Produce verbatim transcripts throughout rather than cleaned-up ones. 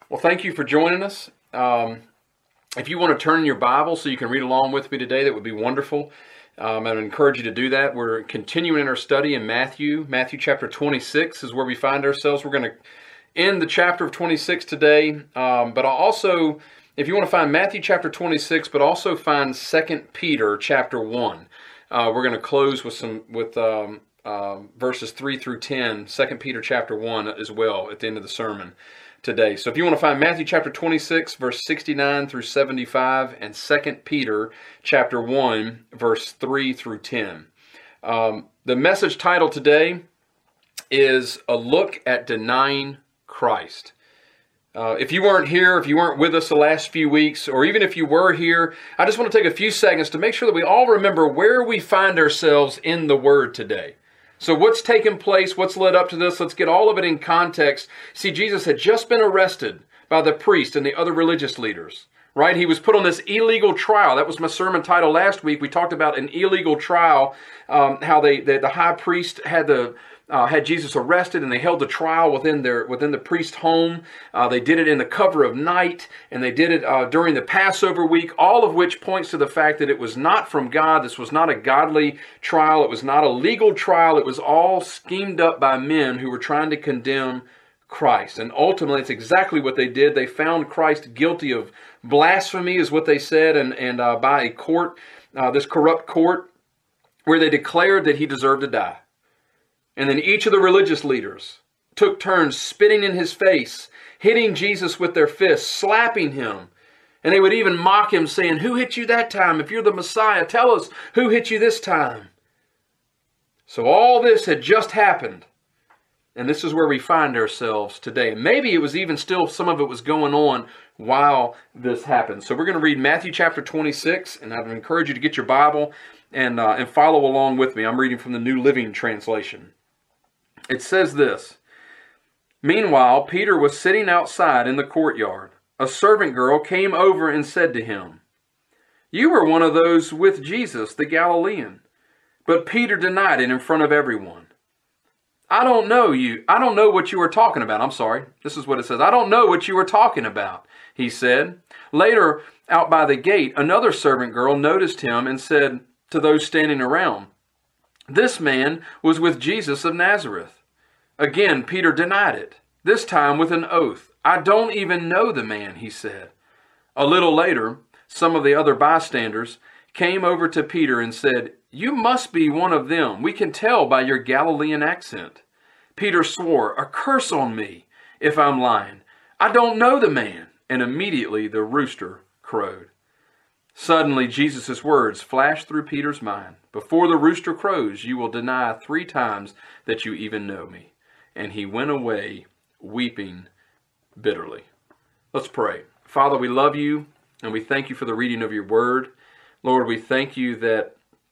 Well, thank you for joining us. Um, if you want to turn in your Bible so you can read along with me today, that would be wonderful. Um, I would encourage you to do that. We're continuing in our study in Matthew. Matthew chapter twenty-six is where we find ourselves. We're going to end the chapter of twenty-six today. Um, but I'll also, if you want to find Matthew chapter twenty-six, but also find Second Peter chapter one. Uh, we're going to close with some with um, uh, verses three through ten, Second Peter chapter one as well at the end of the sermon today. So if you want to find Matthew chapter twenty-six, verse sixty-nine through seventy-five, and Second Peter chapter one, verse three through ten. Um, the message title today is A Look at Denying Christ. Uh, if you weren't here, if you weren't with us the last few weeks, or even if you were here, I just want to take a few seconds to make sure that we all remember where we find ourselves in the Word today. So what's taken place, what's led up to this, let's get all of it in context. See, Jesus had just been arrested by the priest and the other religious leaders, right? He was put on this illegal trial. That was my sermon title last week. We talked about an illegal trial, um, how they, the, the high priest had the Uh, had Jesus arrested, and they held the trial within their within the priest's home. Uh, they did it in the cover of night, and they did it uh, during the Passover week, all of which points to the fact that it was not from God. This was not a godly trial. It was not a legal trial. It was all schemed up by men who were trying to condemn Christ. And ultimately, it's exactly what they did. They found Christ guilty of blasphemy, is what they said, and, and uh, by a court, uh, this corrupt court, where they declared that he deserved to die. And then each of the religious leaders took turns spitting in his face, hitting Jesus with their fists, slapping him. And they would even mock him, saying, "Who hit you that time? If you're the Messiah, tell us who hit you this time." So all this had just happened. And this is where we find ourselves today. And maybe it was even still, some of it was going on while this happened. So we're going to read Matthew chapter twenty-six, and I'd encourage you to get your Bible and, uh, and follow along with me. I'm reading from the New Living Translation. It says this: "Meanwhile, Peter was sitting outside in the courtyard. A servant girl came over and said to him, 'You were one of those with Jesus, the Galilean.' But Peter denied it in front of everyone. 'I don't know you. I don't know what you are talking about.'" I'm sorry. This is what it says. "I don't know what you are talking about," he said. Later, out by the gate, another servant girl noticed him and said to those standing around, "This man was with Jesus of Nazareth." Again, Peter denied it, this time with an oath. "I don't even know the man," he said. A little later, some of the other bystanders came over to Peter and said, "You must be one of them. We can tell by your Galilean accent." Peter swore, "A curse on me if I'm lying. I don't know the man." And immediately the rooster crowed. Suddenly, Jesus' words flashed through Peter's mind. "Before the rooster crows, you will deny three times that you even know me." And he went away weeping bitterly. Let's pray. Father, we love you, and we thank you for the reading of your word. Lord, we thank you that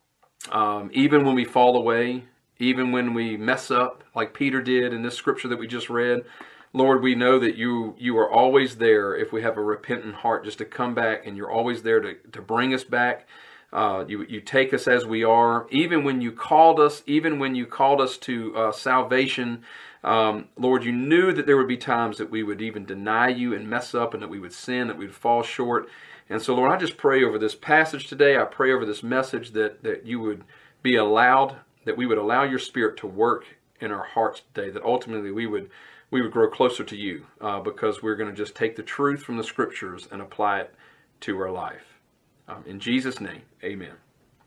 um, even when we fall away, even when we mess up, like Peter did in this scripture that we just read, Lord, we know that you you are always there if we have a repentant heart just to come back, and you're always there to, to bring us back. Uh, you, you take us as we are. Even when you called us, even when you called us to uh, salvation, um, Lord, you knew that there would be times that we would even deny you and mess up, and that we would sin, that we would fall short. And so, Lord, I just pray over this passage today. I pray over this message that, that you would be allowed, that we would allow your Spirit to work in our hearts today, that ultimately we would we would grow closer to you uh, because we're going to just take the truth from the Scriptures and apply it to our life. Um, in Jesus' name, amen.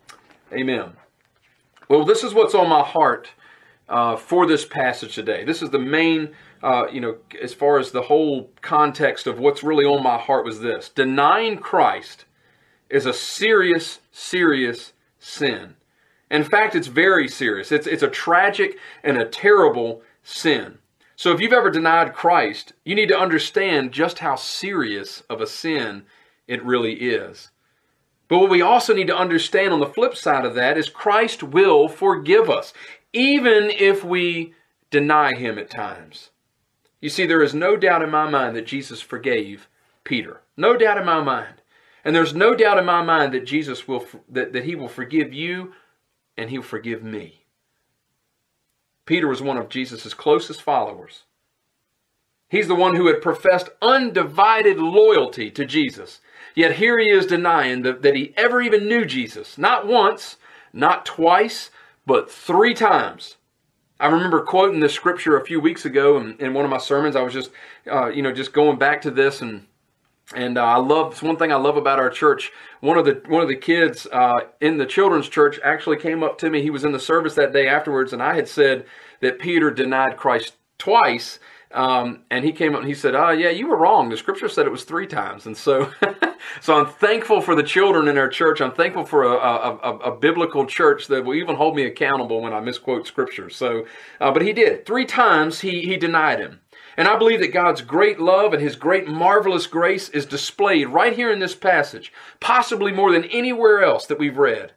Amen. Well, this is what's on my heart uh, for this passage today. This is the main, uh, you know, as far as the whole context of what's really on my heart was this. Denying Christ is a serious, serious sin. In fact, it's very serious. It's, it's a tragic and a terrible sin. So if you've ever denied Christ, you need to understand just how serious of a sin it really is. But what we also need to understand on the flip side of that is Christ will forgive us, even if we deny him at times. You see, there is no doubt in my mind that Jesus forgave Peter. No doubt in my mind. And there's no doubt in my mind that Jesus will, that, that he will forgive you and he'll forgive me. Peter was one of Jesus' closest followers. He's the one who had professed undivided loyalty to Jesus. Yet here he is denying that, that he ever even knew Jesus. Not once, not twice, but three times. I remember quoting this scripture a few weeks ago in, in one of my sermons. I was just, uh, you know, just going back to this, and and uh, I love, it's one thing I love about our church. One of the one of the kids uh, in the children's church actually came up to me. He was in the service that day afterwards, and I had said that Peter denied Christ twice. Um, and he came up and he said, "Oh yeah, you were wrong. The scripture said it was three times." And so, so I'm thankful for the children in our church. I'm thankful for a, a, a, a biblical church that will even hold me accountable when I misquote scripture. So, uh, but he did three times. He he denied him, and I believe that God's great love and His great marvelous grace is displayed right here in this passage, possibly more than anywhere else that we've read.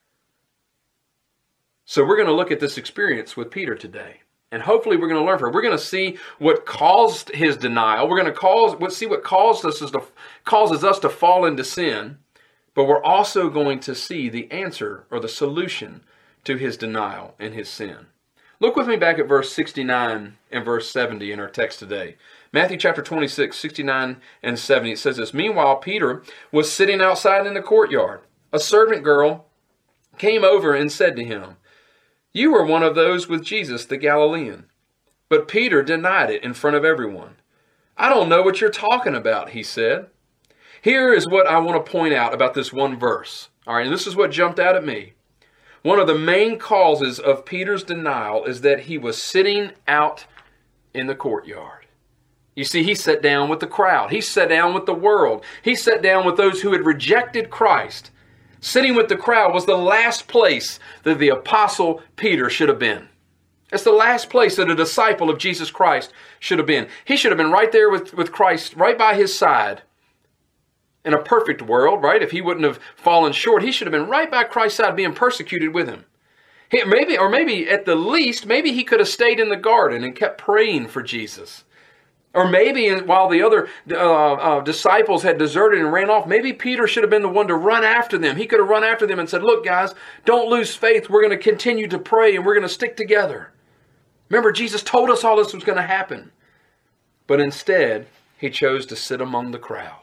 So we're going to look at this experience with Peter today. And hopefully we're going to learn from it. We're going to see what caused his denial. We're going to cause, we'll see what caused us to, causes us to fall into sin. But we're also going to see the answer or the solution to his denial and his sin. Look with me back at verse sixty-nine and verse seventy in our text today. Matthew chapter twenty-six, sixty-nine and seventy. It says this: "Meanwhile, Peter was sitting outside in the courtyard. A servant girl came over and said to him, 'You are one of those with Jesus the Galilean.' But Peter denied it in front of everyone. 'I don't know what you're talking about,' he said." Here is what I want to point out about this one verse. All right, and this is what jumped out at me. One of the main causes of Peter's denial is that he was sitting out in the courtyard. You see, he sat down with the crowd. He sat down with the world. He sat down with those who had rejected Christ. Sitting with the crowd was the last place that the apostle Peter should have been. It's the last place that a disciple of Jesus Christ should have been. He should have been right there with, with Christ, right by his side. In a perfect world, right? If he wouldn't have fallen short, he should have been right by Christ's side being persecuted with him. He, maybe, or maybe at the least, maybe he could have stayed in the garden and kept praying for Jesus. Or maybe while the other uh, uh, disciples had deserted and ran off, maybe Peter should have been the one to run after them. He could have run after them and said, "Look, guys, don't lose faith. We're going to continue to pray and we're going to stick together." Remember, Jesus told us all this was going to happen. But instead, he chose to sit among the crowd.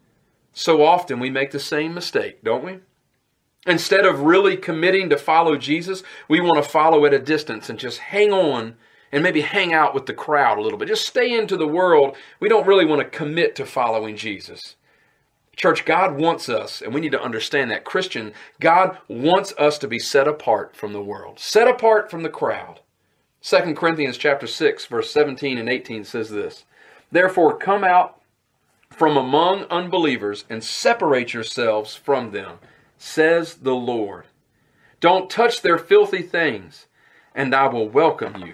So often we make the same mistake, don't we? Instead of really committing to follow Jesus, we want to follow at a distance and just hang on and maybe hang out with the crowd a little bit. Just stay into the world. We don't really want to commit to following Jesus. Church, God wants us, and we need to understand that. Christian, God wants us to be set apart from the world, set apart from the crowd. Second Corinthians chapter six, verse seventeen and eighteen says this: "Therefore come out from among unbelievers and separate yourselves from them, says the Lord. Don't touch their filthy things, and I will welcome you.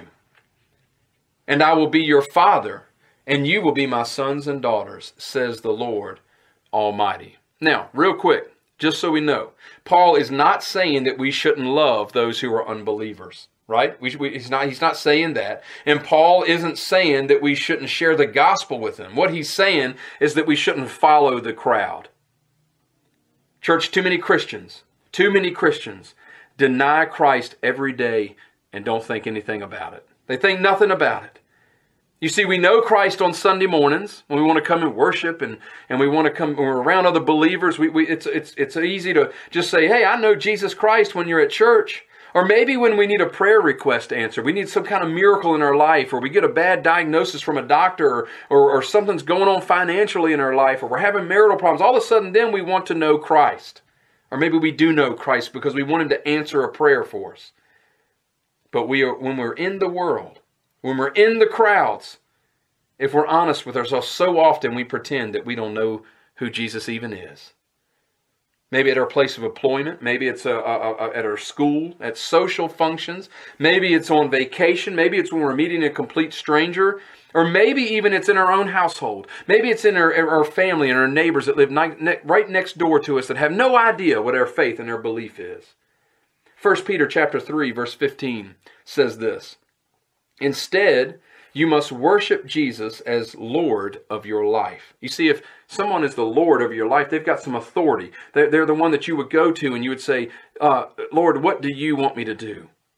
And I will be your father, and you will be my sons and daughters, says the Lord Almighty." Now, real quick, just so we know, Paul is not saying that we shouldn't love those who are unbelievers, right? We, we, he's not, he's not saying that. And Paul isn't saying that we shouldn't share the gospel with them. What he's saying is that we shouldn't follow the crowd. Church, too many Christians, too many Christians deny Christ every day and don't think anything about it. They think nothing about it. You see, we know Christ on Sunday mornings when we want to come and worship, and, and we want to come, when we're around other believers. We, we, it's, it's, it's easy to just say, "Hey, I know Jesus Christ," when you're at church. Or maybe when we need a prayer request answered, we need some kind of miracle in our life, or we get a bad diagnosis from a doctor, or, or, or something's going on financially in our life, or we're having marital problems. All of a sudden then we want to know Christ. Or maybe we do know Christ because we want Him to answer a prayer for us. But we are, when we're in the world, when we're in the crowds, if we're honest with ourselves, so often we pretend that we don't know who Jesus even is. Maybe at our place of employment, maybe it's a, a, a, at our school, at social functions, maybe it's on vacation, maybe it's when we're meeting a complete stranger, or maybe even it's in our own household. Maybe it's in our, our family and our neighbors that live ni- ne- right next door to us that have no idea what our faith and our belief is. First Peter chapter three, verse fifteen says this: "Instead, you must worship Jesus as Lord of your life." You see, if someone is the Lord of your life, they've got some authority. They're, they're the one that you would go to and you would say, uh, "Lord, what do you want me to do?"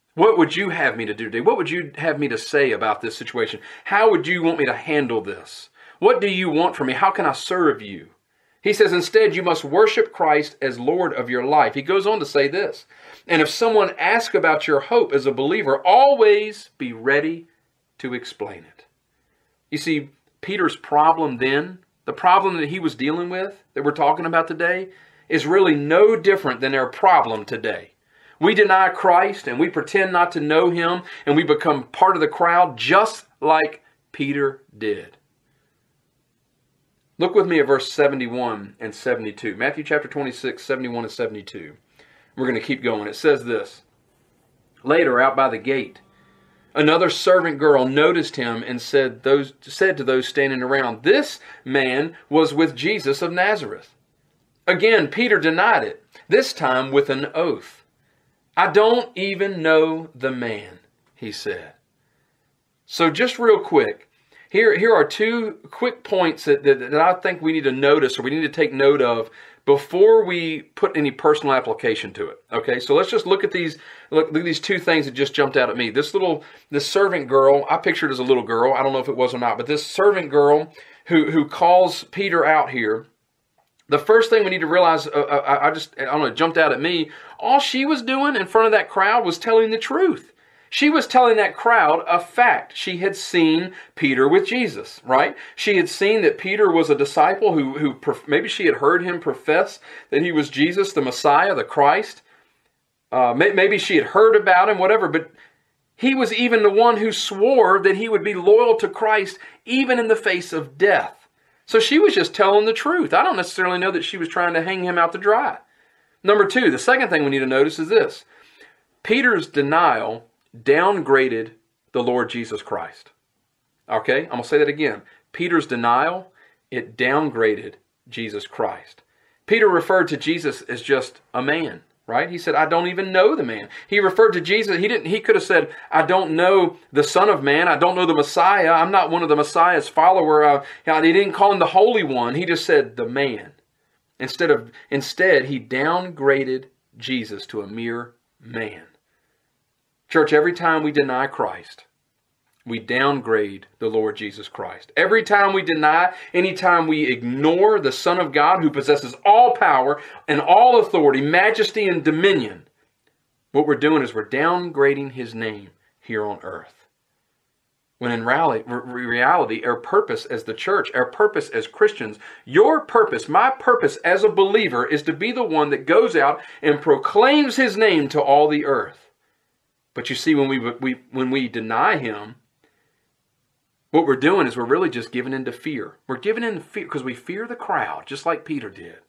What would you have me to do today? What would you have me to say about this situation? How would you want me to handle this? What do you want from me? How can I serve you? He says, instead, you must worship Christ as Lord of your life. He goes on to say this, and if someone asks about your hope as a believer, always be ready to explain it. You see, Peter's problem then, the problem that he was dealing with, that we're talking about today, is really no different than our problem today. We deny Christ and we pretend not to know Him, and we become part of the crowd just like Peter did. Look with me at verse seventy-one and seventy-two. Matthew chapter twenty-six, seventy-one and seventy-two. We're going to keep going. It says this, later, out by the gate, another servant girl noticed him and said, those, said to those standing around, this man was with Jesus of Nazareth. Again, Peter denied it, this time with an oath. I don't even know the man, he said. So just real quick, here, here are two quick points that, that, that I think we need to notice, or we need to take note of before we put any personal application to it. Okay, so let's just look at these, look, look at these two things that just jumped out at me. This little, this servant girl, I pictured as a little girl. I don't know if it was or not, but this servant girl who, who calls Peter out here, the first thing we need to realize, uh, I, I just, I don't know, it jumped out at me. All she was doing in front of that crowd was telling the truth. She was telling that crowd a fact. She had seen Peter with Jesus, right? She had seen that Peter was a disciple who, who maybe she had heard him profess that he was Jesus, the Messiah, the Christ. Uh, maybe she had heard about him, whatever, but he was even the one who swore that he would be loyal to Christ even in the face of death. So she was just telling the truth. I don't necessarily know that she was trying to hang him out to dry. Number two, the second thing we need to notice is this. Peter's denial downgraded the Lord Jesus Christ. Okay, I'm going to say that again. Peter's denial, it downgraded Jesus Christ. Peter referred to Jesus as just a man, right? He said, I don't even know the man. He referred to Jesus, he didn't. He could have said, I don't know the Son of Man. I don't know the Messiah. I'm not one of the Messiah's follower. Uh, he didn't call him the Holy One. He just said the man. Instead of, instead, he downgraded Jesus to a mere man. Church, every time we deny Christ, we downgrade the Lord Jesus Christ. Every time we deny, anytime we ignore the Son of God who possesses all power and all authority, majesty and dominion, what we're doing is we're downgrading His name here on earth. When in reality, our purpose as the church, our purpose as Christians, your purpose, my purpose as a believer is to be the one that goes out and proclaims His name to all the earth. But you see, when we, we when we deny Him, what we're doing is we're really just giving in to fear. We're giving in to fear because we fear the crowd, just like Peter did.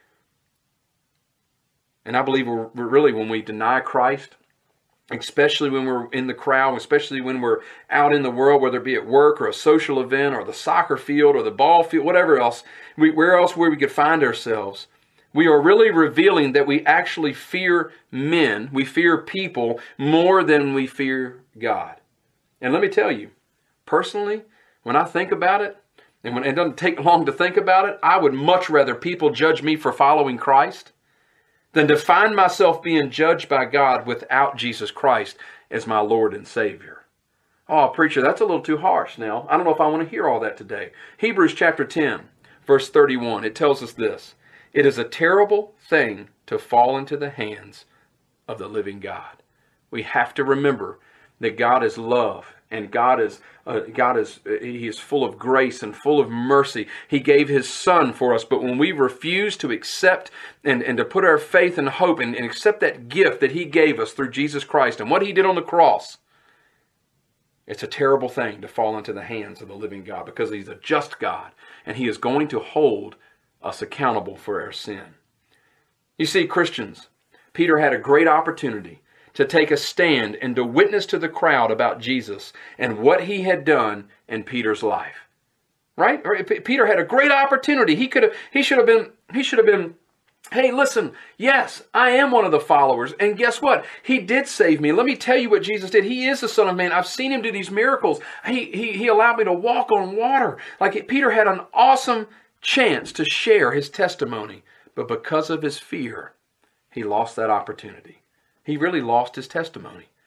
And I believe we're, we're really, when we deny Christ, especially when we're in the crowd, especially when we're out in the world, whether it be at work or a social event or the soccer field or the ball field, whatever else, we, where else where we could find ourselves, we are really revealing that we actually fear men, we fear people more than we fear God. And let me tell you, personally, when I think about it, and when it doesn't take long to think about it, I would much rather people judge me for following Christ than to find myself being judged by God without Jesus Christ as my Lord and Savior. Oh, preacher, that's a little too harsh now. I don't know if I want to hear all that today. Hebrews chapter ten, verse thirty-one, it tells us this. It is a terrible thing to fall into the hands of the living God. We have to remember that God is love, and God is uh, God is uh, He is full of grace and full of mercy. He gave His Son for us, but when we refuse to accept and, and to put our faith and hope and, and accept that gift that He gave us through Jesus Christ and what He did on the cross, it's a terrible thing to fall into the hands of the living God, because He's a just God, and He is going to hold us accountable for our sin. You see, Christians, Peter had a great opportunity to take a stand and to witness to the crowd about Jesus and what He had done in Peter's life. Right? Peter had a great opportunity. He could have, he should have been, he should have been, hey, listen, yes, I am one of the followers. And guess what? He did save me. Let me tell you what Jesus did. He is the Son of Man. I've seen Him do these miracles. He, he, he allowed me to walk on water. Like, Peter had an awesome chance to share his testimony, but because of his fear, he lost that opportunity. He really lost his testimony.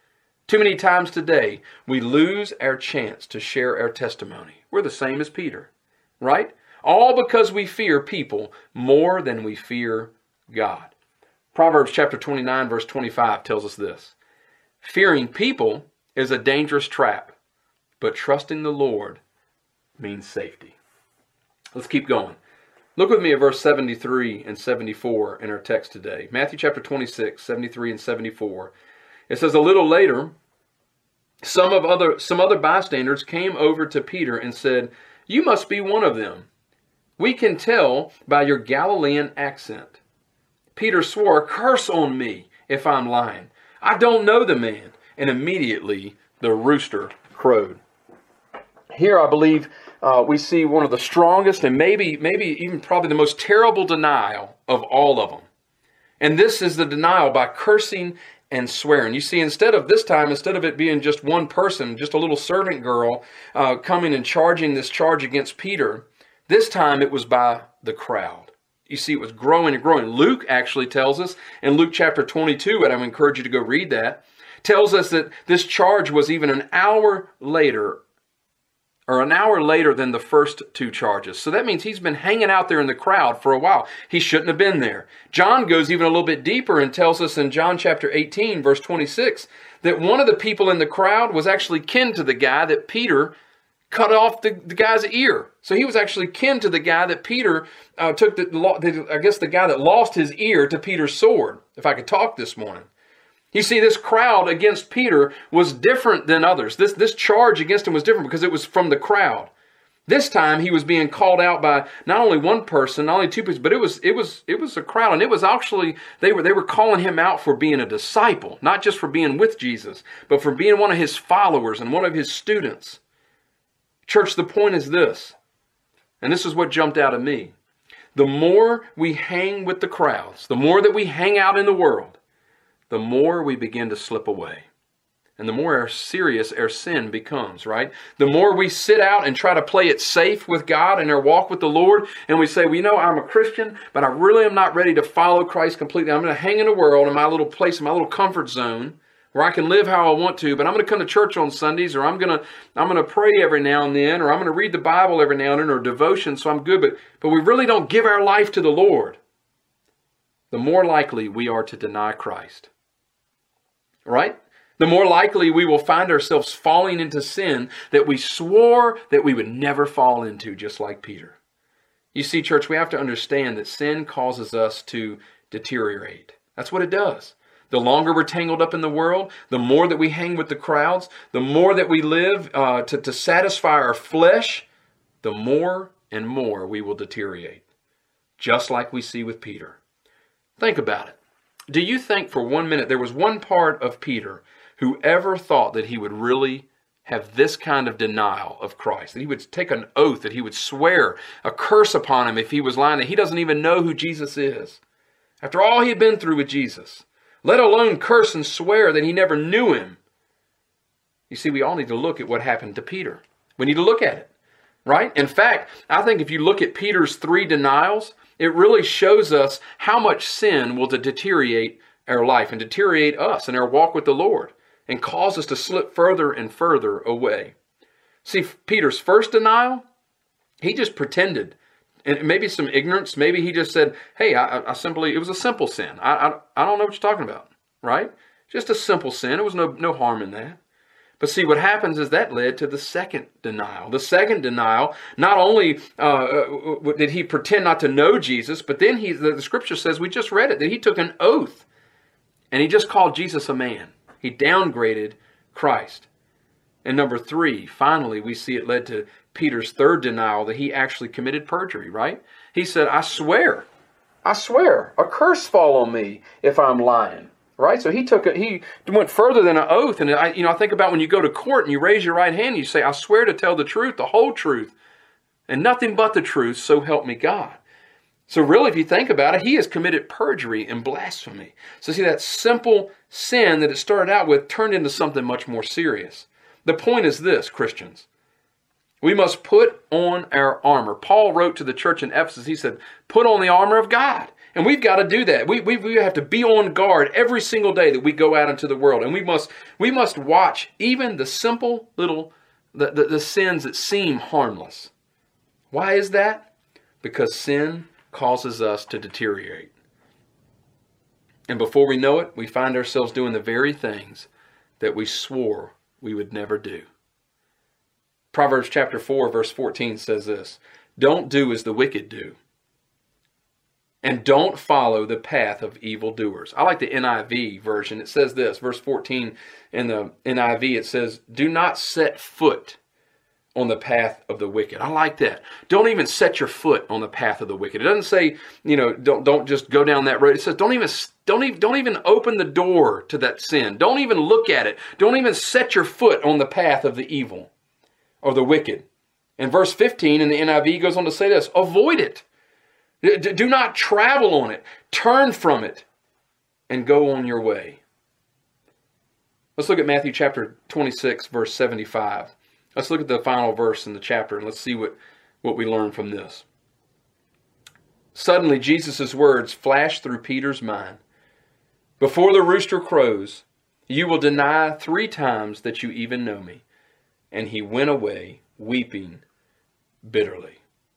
Too many times today, we lose our chance to share our testimony. We're the same as Peter, right? All because we fear people more than we fear God. Proverbs chapter twenty-nine, verse twenty-five tells us this. Fearing people is a dangerous trap, but trusting the Lord means safety. Let's keep going. Look with me at verse seventy-three and seventy-four in our text today. Matthew chapter twenty-six, seventy-three and seventy-four. It says, a little later, some of other some other bystanders came over to Peter and said, you must be one of them. We can tell by your Galilean accent. Peter swore, curse on me if I'm lying. I don't know the man. And immediately the rooster crowed. Here I believe uh, we see one of the strongest and maybe, maybe even probably the most terrible denial of all of them. And this is the denial by cursing and swearing. You see, instead of this time, instead of it being just one person, just a little servant girl uh, coming and charging this charge against Peter, this time it was by the crowd. You see, it was growing and growing. Luke actually tells us in Luke chapter twenty-two, and I would encourage you to go read that, tells us that this charge was even an hour later, or an hour later than the first two charges. So that means he's been hanging out there in the crowd for a while. He shouldn't have been there. John goes even a little bit deeper and tells us in John chapter eighteen, verse twenty-six, that one of the people in the crowd was actually kin to the guy that Peter cut off the, the guy's ear. So he was actually kin to the guy that Peter uh, took, the, the, I guess the guy that lost his ear to Peter's sword, if I could talk this morning. You see, this crowd against Peter was different than others. This, this charge against him was different because it was from the crowd. This time he was being called out by not only one person, not only two people, but it was it was it was a crowd, and it was actually they were they were calling him out for being a disciple, not just for being with Jesus, but for being one of his followers and one of his students. Church, the point is this, and this is what jumped out at me. The more we hang with the crowds, the more that we hang out in the world, the more we begin to slip away. And the more serious our sin becomes, right? The more we sit out and try to play it safe with God in our walk with the Lord, and we say, well, you know, I'm a Christian, but I really am not ready to follow Christ completely. I'm going to hang in the world in my little place, in my little comfort zone, where I can live how I want to, but I'm going to come to church on Sundays, or I'm going to I'm going to pray every now and then, or I'm going to read the Bible every now and then, or devotion, so I'm good, but, but we really don't give our life to the Lord. The more likely we are to deny Christ. Right? The more likely we will find ourselves falling into sin that we swore that we would never fall into, just like Peter. You see, church, we have to understand that sin causes us to deteriorate. That's what it does. The longer we're tangled up in the world, the more that we hang with the crowds, the more that we live uh, to, to satisfy our flesh, the more and more we will deteriorate. Just like we see with Peter. Think about it. Do you think for one minute there was one part of Peter who ever thought that he would really have this kind of denial of Christ? That he would take an oath, that he would swear a curse upon him if he was lying, that he doesn't even know who Jesus is. After all he had been through with Jesus, let alone curse and swear that he never knew him. You see, we all need to look at what happened to Peter. We need to look at it, right? In fact, I think if you look at Peter's three denials, it really shows us how much sin will deteriorate our life and deteriorate us in our walk with the Lord and cause us to slip further and further away. See, Peter's first denial, he just pretended. And maybe some ignorance. Maybe he just said, hey, I, I simply, it was a simple sin. I, I, I don't know what you're talking about, right? Just a simple sin. There was no, no harm in that. But see, what happens is that led to the second denial. The second denial, not only uh, did he pretend not to know Jesus, but then he, the, the scripture says, we just read it, that he took an oath. And he just called Jesus a man. He downgraded Christ. And number three, finally, we see it led to Peter's third denial, that he actually committed perjury, right? He said, I swear, I swear, a curse fall on me if I'm lying, right? So he took it, he went further than an oath. And I, you know, I think about when you go to court and you raise your right hand, and you say, I swear to tell the truth, the whole truth, and nothing but the truth, so help me God. So really, if you think about it, he has committed perjury and blasphemy. So see, that simple sin that it started out with turned into something much more serious. The point is this, Christians. We must put on our armor. Paul wrote to the church in Ephesus, he said, put on the armor of God. And we've got to do that. We, we, we have to be on guard every single day that we go out into the world. And we must we must watch even the simple little, the, the, the sins that seem harmless. Why is that? Because sin causes us to deteriorate. And before we know it, we find ourselves doing the very things that we swore we would never do. Proverbs chapter four, verse fourteen says this, "Don't do as the wicked do, and don't follow the path of evildoers." I like the N I V version. It says this, verse fourteen in the N I V, it says, "Do not set foot on the path of the wicked." I like that. Don't even set your foot on the path of the wicked. It doesn't say, you know, don't don't just go down that road. It says don't even don't even don't even open the door to that sin. Don't even look at it. Don't even set your foot on the path of the evil or the wicked. And verse fifteen in the N I V goes on to say this, avoid it. Do not travel on it. Turn from it and go on your way. Let's look at Matthew chapter twenty-six, verse seventy-five. Let's look at the final verse in the chapter and let's see what, what we learn from this. Suddenly, Jesus' words flashed through Peter's mind. "Before the rooster crows, you will deny three times that you even know me." And he went away weeping bitterly.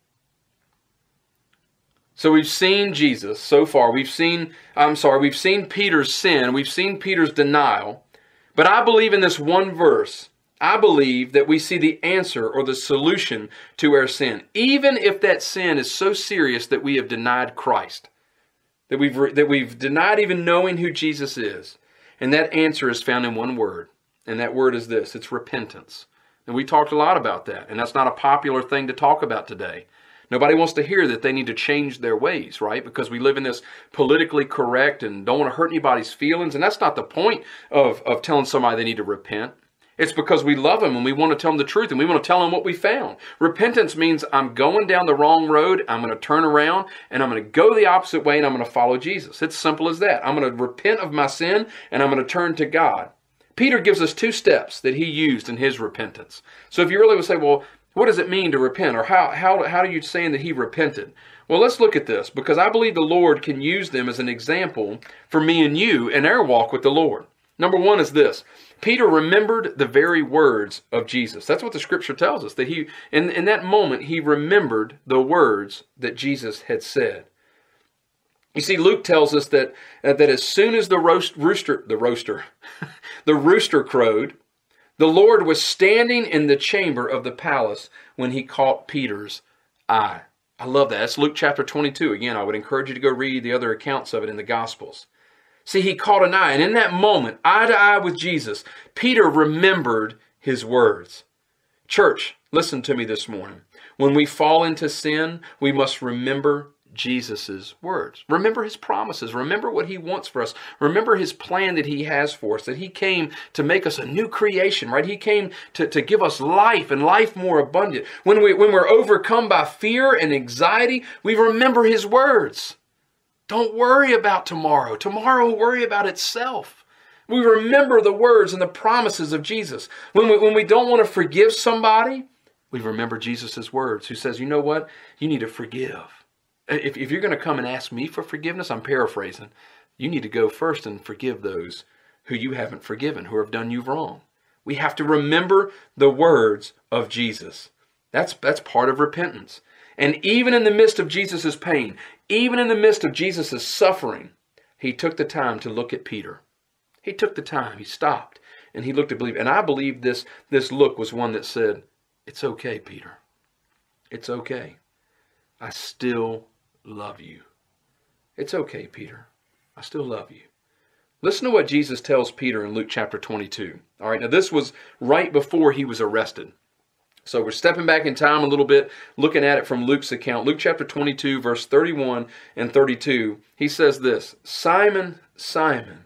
So we've seen Jesus so far. We've seen, I'm sorry, we've seen Peter's sin. We've seen Peter's denial. But I believe in this one verse, I believe that we see the answer or the solution to our sin. Even if that sin is so serious that we have denied Christ, that we've, that we've denied even knowing who Jesus is. And that answer is found in one word. And that word is this, it's repentance. And we talked a lot about that. And that's not a popular thing to talk about today. Nobody wants to hear that they need to change their ways, right? Because we live in this politically correct and don't want to hurt anybody's feelings. And that's not the point of, of telling somebody they need to repent. It's because we love them and we want to tell them the truth and we want to tell them what we found. Repentance means I'm going down the wrong road, I'm going to turn around and I'm going to go the opposite way and I'm going to follow Jesus. It's simple as that. I'm going to repent of my sin and I'm going to turn to God. Peter gives us two steps that he used in his repentance. So if you really would say, well, what does it mean to repent? Or how, how, how are you saying that he repented? Well, let's look at this because I believe the Lord can use them as an example for me and you in our walk with the Lord. Number one is this. Peter remembered the very words of Jesus. That's what the scripture tells us. That he, in, in that moment, he remembered the words that Jesus had said. You see, Luke tells us that, uh, that as soon as the roast, rooster, the roaster, the rooster crowed, the Lord was standing in the chamber of the palace when he caught Peter's eye. I love that. That's Luke chapter twenty-two. Again, I would encourage you to go read the other accounts of it in the Gospels. See, he caught an eye, and in that moment, eye to eye with Jesus, Peter remembered his words. Church, listen to me this morning. When we fall into sin, we must remember Jesus' words. Remember his promises. Remember what he wants for us. Remember his plan that he has for us, that he came to make us a new creation, right? He came to, to give us life and life more abundant. When, we, when we're overcome by fear and anxiety, we remember his words. Don't worry about tomorrow. Tomorrow will worry about itself. We remember the words and the promises of Jesus. When we, when we don't want to forgive somebody, we remember Jesus' words, who says, you know what? You need to forgive. If, if you're going to come and ask me for forgiveness, I'm paraphrasing, you need to go first and forgive those who you haven't forgiven, who have done you wrong. We have to remember the words of Jesus. That's, that's part of repentance. And even in the midst of Jesus' pain, even in the midst of Jesus' suffering, he took the time to look at Peter. He took the time. He stopped and he looked to believe. And I believe this, this look was one that said, it's okay, Peter. It's okay. I still love you. It's okay, Peter. I still love you. Listen to what Jesus tells Peter in Luke chapter twenty-two. All right, now this was right before he was arrested. So we're stepping back in time a little bit, looking at it from Luke's account. Luke chapter twenty-two, verse thirty-one and thirty-two. He says this, Simon, Simon,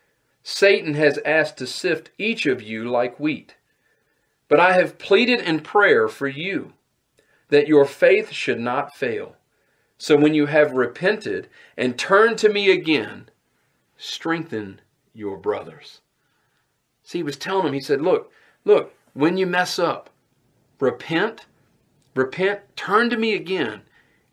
Satan has asked to sift each of you like wheat. But I have pleaded in prayer for you, that your faith should not fail. So when you have repented and turned to me again, strengthen your brothers. See, he was telling them, he said, look, look, when you mess up, repent, repent, turn to me again,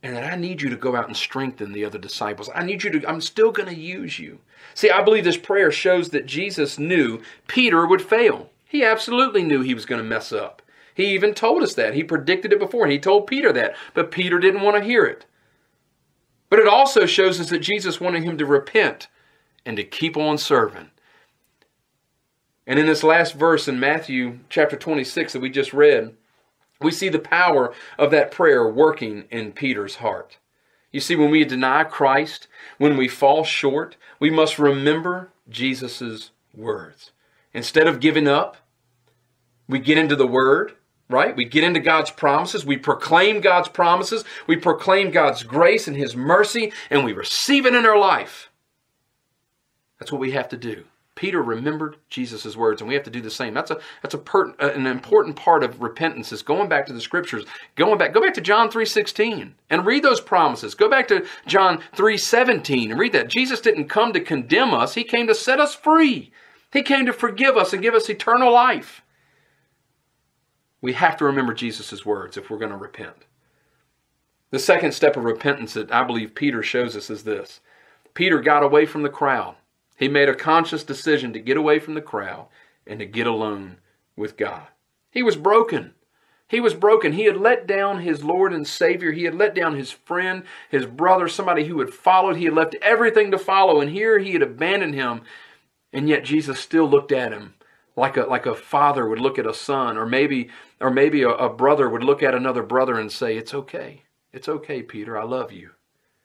and that I need you to go out and strengthen the other disciples. I need you to, I'm still going to use you. See, I believe this prayer shows that Jesus knew Peter would fail. He absolutely knew he was going to mess up. He even told us that. He predicted it before, and he told Peter that, but Peter didn't want to hear it. But it also shows us that Jesus wanted him to repent and to keep on serving. And in this last verse in Matthew chapter twenty-six that we just read, we see the power of that prayer working in Peter's heart. You see, when we deny Christ, when we fall short, we must remember Jesus' words. Instead of giving up, we get into the Word, right? We get into God's promises. We proclaim God's promises. We proclaim God's grace and His mercy, and we receive it in our life. That's what we have to do. Peter remembered Jesus' words, and we have to do the same. That's a that's a per, an important part of repentance, is going back to the Scriptures, going back, go back to John three sixteen and read those promises. Go back to John three seventeen and read that. Jesus didn't come to condemn us. He came to set us free. He came to forgive us and give us eternal life. We have to remember Jesus' words if we're going to repent. The second step of repentance that I believe Peter shows us is this. Peter got away from the crowd. He made a conscious decision to get away from the crowd and to get alone with God. He was broken. He was broken. He had let down his Lord and Savior. He had let down his friend, his brother, somebody who had followed. He had left everything to follow, and here he had abandoned him. And yet Jesus still looked at him like a like a father would look at a son, or maybe or maybe a, a brother would look at another brother and say, "It's okay. It's okay, Peter. I love you."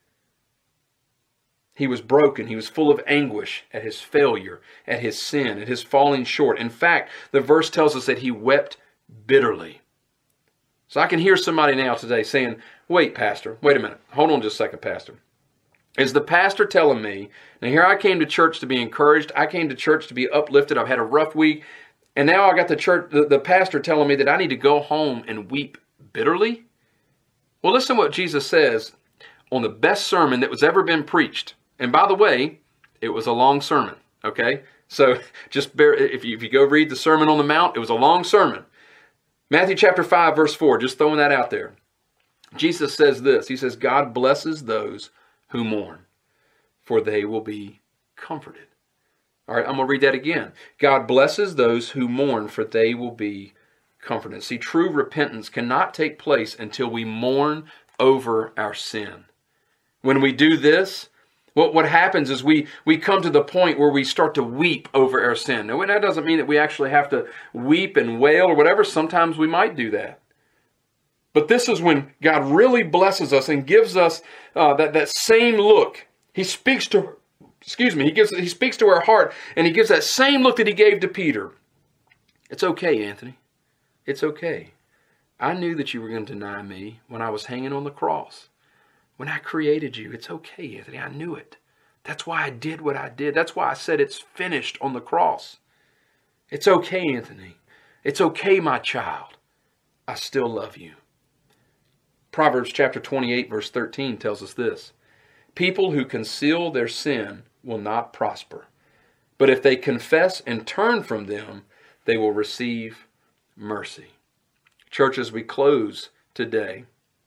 He was broken. He was full of anguish at his failure, at his sin, at his falling short. In fact, the verse tells us that he wept bitterly. So I can hear somebody now today saying, "Wait, Pastor, wait a minute. Hold on just a second, Pastor. Is the pastor telling me, now here I came to church to be encouraged. I came to church to be uplifted. I've had a rough week. And now I got the church, the, the pastor telling me that I need to go home and weep bitterly?" Well, listen to what Jesus says on the best sermon that was ever been preached. And by the way, it was a long sermon, okay? So just bear, if you, if you go read the Sermon on the Mount, it was a long sermon. Matthew chapter five, verse four, just throwing that out there. Jesus says this. He says, "God blesses those who mourn, for they will be comforted." All right, I'm going to read that again. God blesses those who mourn, for they will be comforted. See, true repentance cannot take place until we mourn over our sin. When we do this, what, what happens is we, we come to the point where we start to weep over our sin. Now, that doesn't mean that we actually have to weep and wail or whatever. Sometimes we might do that. But this is when God really blesses us and gives us uh, that, that same look. He speaks to, excuse me, he gives he speaks to our heart, and he gives that same look that he gave to Peter. "It's okay, Anthony. It's okay. I knew that you were going to deny me when I was hanging on the cross. When I created you, it's okay, Anthony. I knew it. That's why I did what I did. That's why I said it's finished on the cross. It's okay, Anthony. It's okay, my child. I still love you." Proverbs chapter twenty-eight, verse thirteen tells us this. "People who conceal their sin will not prosper, but if they confess and turn from them, they will receive mercy." Church, as we close today,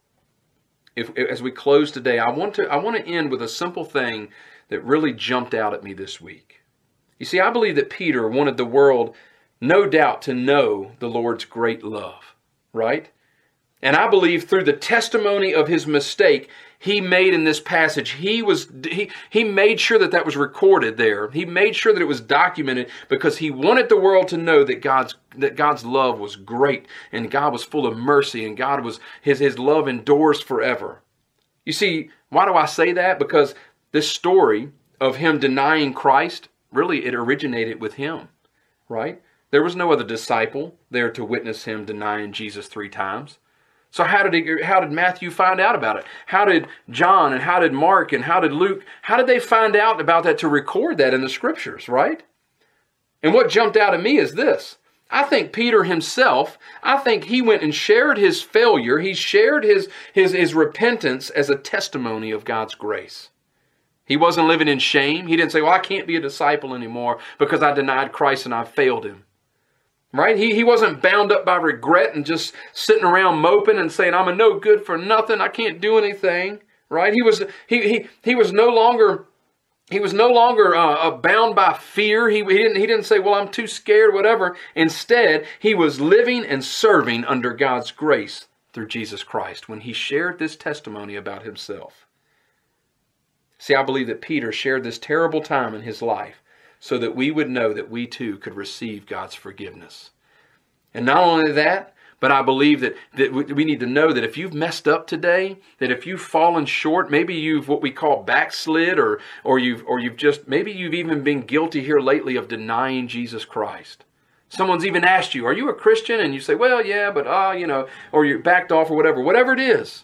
if as we close today, I want to I want to end with a simple thing that really jumped out at me this week. You see, I believe that Peter wanted the world, no doubt, to know the Lord's great love, right? And I believe through the testimony of his mistake he made in this passage, he was he he made sure that that was recorded there. He made sure that it was documented because he wanted the world to know that God's that God's love was great and God was full of mercy and God was his his love endures forever. You see, why do I say that? Because this story of him denying Christ, really it originated with him, right? There was no other disciple there to witness him denying Jesus three times. So how did he, how did Matthew find out about it? How did John and how did Mark and how did Luke, how did they find out about that to record that in the Scriptures, right? And what jumped out at me is this. I think Peter himself, I think he went and shared his failure. He shared his, his, his repentance as a testimony of God's grace. He wasn't living in shame. He didn't say, "Well, I can't be a disciple anymore because I denied Christ and I failed him." Right? He, he wasn't bound up by regret and just sitting around moping and saying, I'm a no good for nothing. I can't do anything. Right? He was he he he was no longer he was no longer uh, bound by fear. He, he didn't he didn't say, well, I'm too scared, whatever. Instead, he was living and serving under God's grace through Jesus Christ when he shared this testimony about himself. See, I believe that Peter shared this terrible time in his life so that we would know that we too could receive God's forgiveness. And not only that, but I believe that, that we need to know that if you've messed up today, that if you've fallen short, maybe you've what we call backslid, or or you've or you've just maybe you've even been guilty here lately of denying Jesus Christ. Someone's even asked you, are you a Christian? And you say, well, yeah, but ah, uh, you know, or you're backed off or whatever, whatever it is.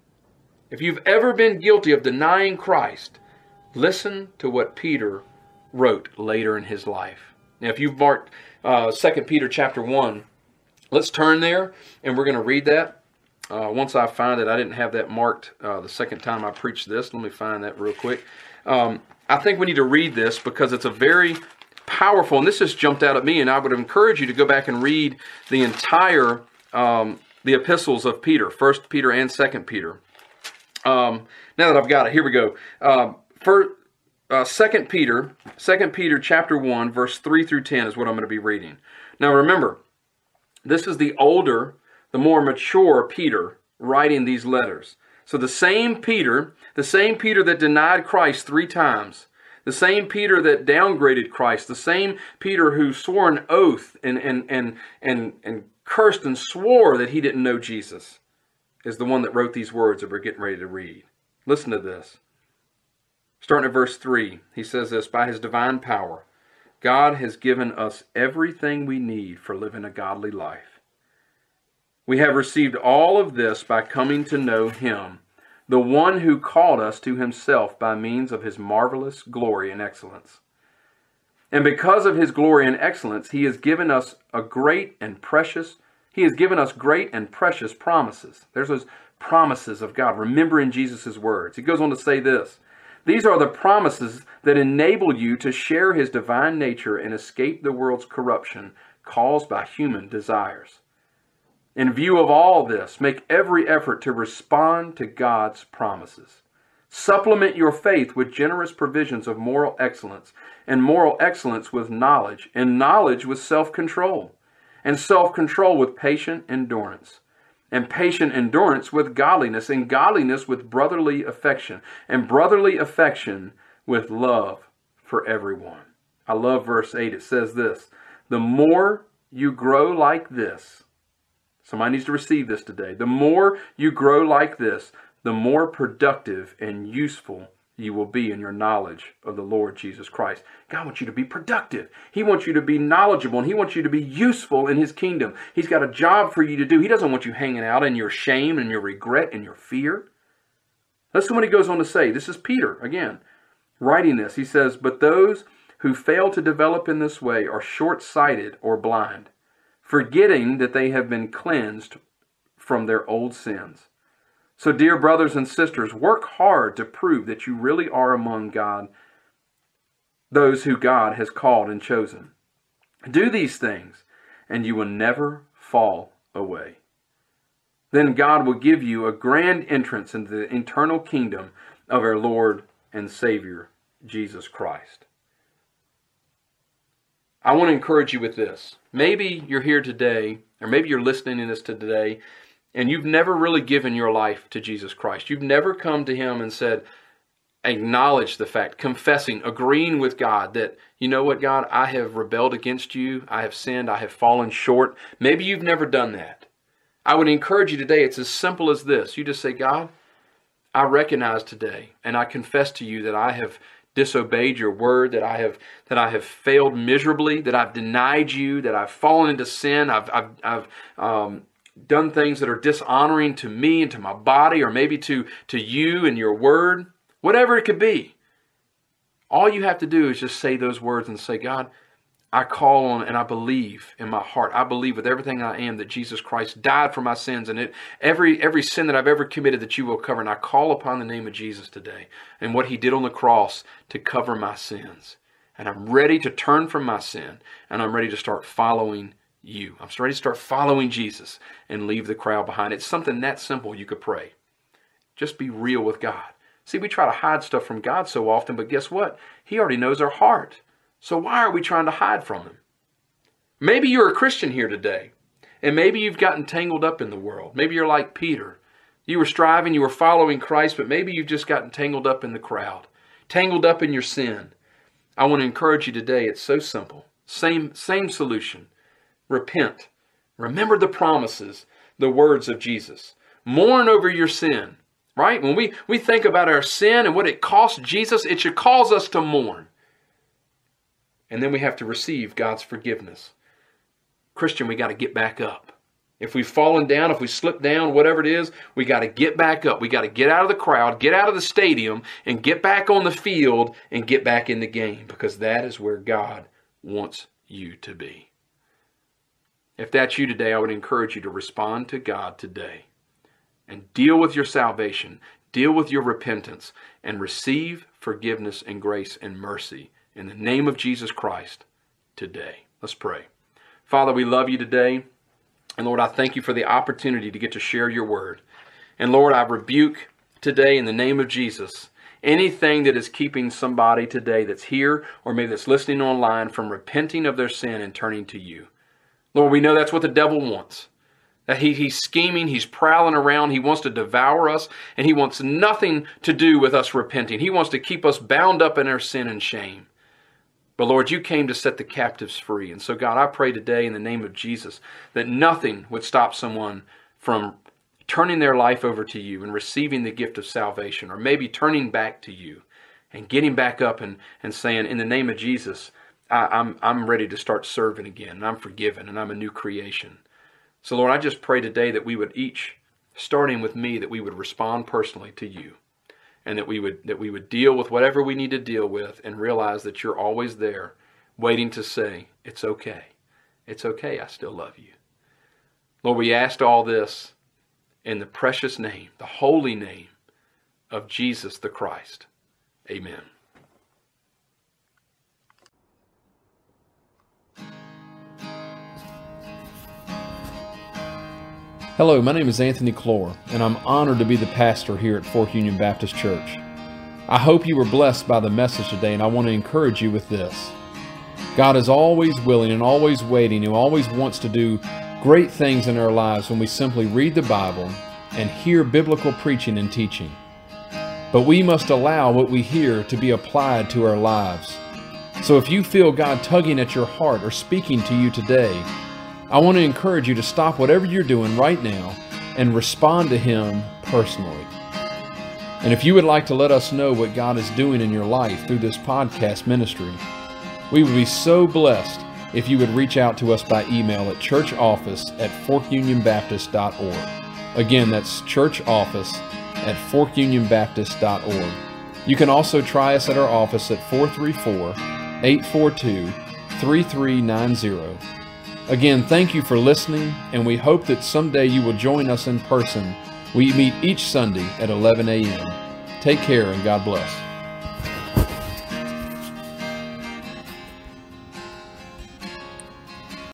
If you've ever been guilty of denying Christ, listen to what Peter wrote later in his life. Now, if you've marked uh, Second Peter chapter one, let's turn there, and we're going to read that. Uh, once I find it, I didn't have that marked uh, the second time I preached this. Let me find that real quick. Um, I think we need to read this because it's a very powerful, and this just jumped out at me, and I would encourage you to go back and read the entire, um, the epistles of Peter, First Peter and Second Peter. Um, now that I've got it, here we go. Um, for, uh, Second Peter, Second Peter chapter one, verse three through ten is what I'm going to be reading. Now remember, this is the older, the more mature Peter writing these letters. So the same Peter, the same Peter that denied Christ three times, the same Peter that downgraded Christ, the same Peter who swore an oath and, and, and, and, and cursed and swore that he didn't know Jesus, is the one that wrote these words that we're getting ready to read. Listen to this. Starting at verse three, he says this, by his divine power, God has given us everything we need for living a godly life. We have received all of this by coming to know him, the one who called us to himself by means of his marvelous glory and excellence. And because of his glory and excellence, he has given us a great and precious, he has given us great and precious promises. There's those promises of God. Remember in Jesus' words. He goes on to say this, these are the promises that enable you to share his divine nature and escape the world's corruption caused by human desires. In view of all this, make every effort to respond to God's promises. Supplement your faith with generous provisions of moral excellence, and moral excellence with knowledge, and knowledge with self-control, and self-control with patient endurance, and patient endurance with godliness, and godliness with brotherly affection, and brotherly affection with love for everyone. I love verse eight. It says this, the more you grow like this, somebody needs to receive this today, the more you grow like this, the more productive and useful you will be in your knowledge of the Lord Jesus Christ. God wants you to be productive. He wants you to be knowledgeable, and he wants you to be useful in his kingdom. He's got a job for you to do. He doesn't want you hanging out in your shame and your regret and your fear. Listen what he goes on to say. This is Peter, again, writing this. He says, but those who fail to develop in this way are short-sighted or blind, forgetting that they have been cleansed from their old sins. So, dear brothers and sisters, work hard to prove that you really are among God, those who God has called and chosen. Do these things, and you will never fall away. Then God will give you a grand entrance into the eternal kingdom of our Lord and Savior, Jesus Christ. I want to encourage you with this. Maybe you're here today, or maybe you're listening to this today, and you've never really given your life to Jesus Christ. You've never come to him and said, acknowledge the fact, confessing, agreeing with God that, you know what, God, I have rebelled against you. I have sinned. I have fallen short. Maybe you've never done that. I would encourage you today. It's as simple as this. You just say, God, I recognize today, and I confess to you that I have disobeyed your word, that I have that I have failed miserably, that I've denied you, that I've fallen into sin. I've I've I've um, done things that are dishonoring to me and to my body, or maybe to, to you and your word, whatever it could be. All you have to do is just say those words and say, God, I call on and I believe in my heart. I believe with everything I am that Jesus Christ died for my sins, and it every every sin that I've ever committed that you will cover. And I call upon the name of Jesus today and what he did on the cross to cover my sins. And I'm ready to turn from my sin, and I'm ready to start following you. I'm ready to start following Jesus and leave the crowd behind. It's something that simple you could pray. Just be real with God. See, we try to hide stuff from God so often, but guess what? He already knows our heart. So why are we trying to hide from Him? Maybe you're a Christian here today, and maybe you've gotten tangled up in the world. Maybe you're like Peter. You were striving, you were following Christ, but maybe you've just gotten tangled up in the crowd, tangled up in your sin. I want to encourage you today. It's so simple. Same, same solution. Repent. Remember the promises, the words of Jesus. Mourn over your sin, right? When we, we think about our sin and what it cost Jesus, it should cause us to mourn. And then we have to receive God's forgiveness. Christian, we got to get back up. If we've fallen down, if we slip down, whatever it is, we got to get back up. We got to get out of the crowd, get out of the stadium, and get back on the field and get back in the game, because that is where God wants you to be. If that's you today, I would encourage you to respond to God today and deal with your salvation, deal with your repentance, and receive forgiveness and grace and mercy in the name of Jesus Christ today. Let's pray. Father, we love you today. And Lord, I thank you for the opportunity to get to share your word. And Lord, I rebuke today in the name of Jesus anything that is keeping somebody today that's here or maybe that's listening online from repenting of their sin and turning to you. Lord, we know that's what the devil wants. That he, he's scheming, he's prowling around, he wants to devour us, and he wants nothing to do with us repenting. He wants to keep us bound up in our sin and shame. But Lord, you came to set the captives free. And so God, I pray today in the name of Jesus that nothing would stop someone from turning their life over to you and receiving the gift of salvation, or maybe turning back to you and getting back up and, and saying, in the name of Jesus, I, I'm, I'm ready to start serving again, and I'm forgiven, and I'm a new creation. So Lord, I just pray today that we would each, starting with me, that we would respond personally to you. And that we would that we would deal with whatever we need to deal with and realize that you're always there waiting to say, it's okay. It's okay. I still love you. Lord, we asked all this in the precious name, the holy name of Jesus the Christ. Amen. Hello, my name is Anthony Clore, and I'm honored to be the pastor here at Fork Union Baptist Church. I hope you were blessed by the message today, and I want to encourage you with this. God is always willing and always waiting and always wants to do great things in our lives when we simply read the Bible and hear biblical preaching and teaching. But we must allow what we hear to be applied to our lives. So if you feel God tugging at your heart or speaking to you today, I want to encourage you to stop whatever you're doing right now and respond to Him personally. And if you would like to let us know what God is doing in your life through this podcast ministry, we would be so blessed if you would reach out to us by email at churchoffice at fork union baptist dot org. Again, that's churchoffice at fork union baptist dot org. You can also try us at our office at four three four, eight four two, three three nine zero. Again, thank you for listening, and we hope that someday you will join us in person. We meet each Sunday at eleven a m Take care and God bless.